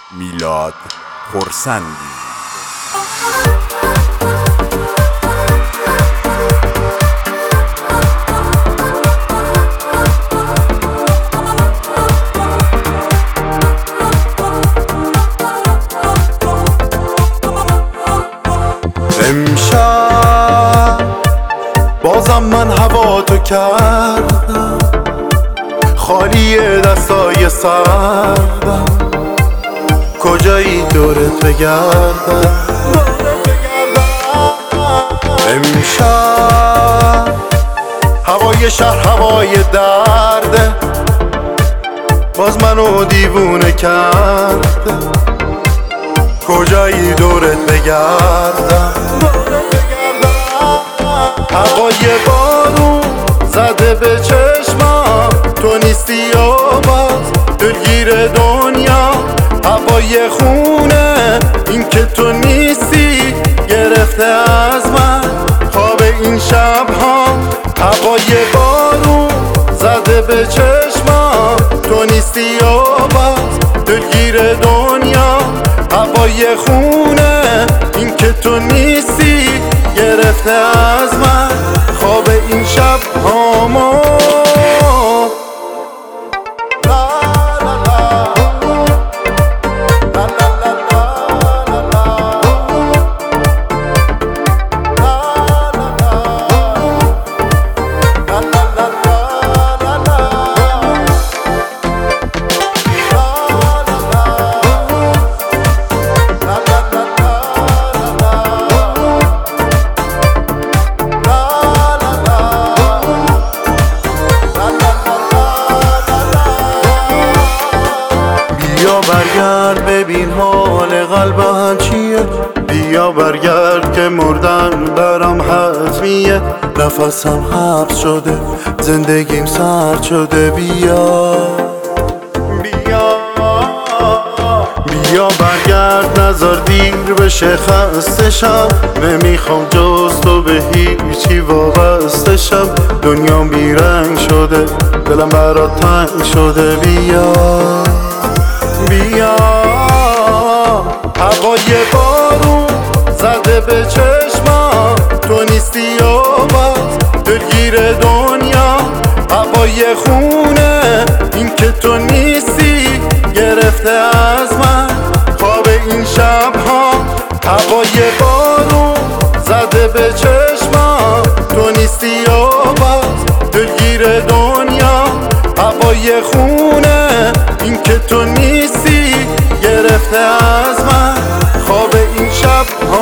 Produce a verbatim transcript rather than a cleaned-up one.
میلاد خرسندی. امشب بازم من هوا تو کردم، خالی دستای سردم، کجایی دورت بگردم. امشب هوای شهر هوای درده، باز منو دیوونه کرده، کجایی دورت بگردم. هوای بارون زده به چشمم، تو نیستی و باز دلگیر دنیا. هوای خونه این که تو نیستی گرفته از من خواب این شب ها. هوای بارون زده به چشمم، تو نیستی و باز دلگیر دنیا. هوای خونه این که تو نیستی گرفته از من خواب این شب هامو. بیا برگرد ببین حال قلبم چیه، بیا برگرد که مردن برام حتمیه. نفسم حبس شده زندگیم سرد شده، بیا بیا بیا برگرد نذار دیر بشه خسته شم. نمیخوام جز تو به هیچی وابسته شم. دنیام بیرنگ شده دلم برات تنگ شده، بیا بیا. هوای بارون زده به چشمم، تو نیستی و باز دلگیر دنیا. هوای خونه این که تو نیستی گرفته از من خواب این شب ها. هوای بارون زده به چشمم، تو نیستی و باز دلگیر دنیا. هوای خونه این که تو نیستی گرفته از من خواب این شب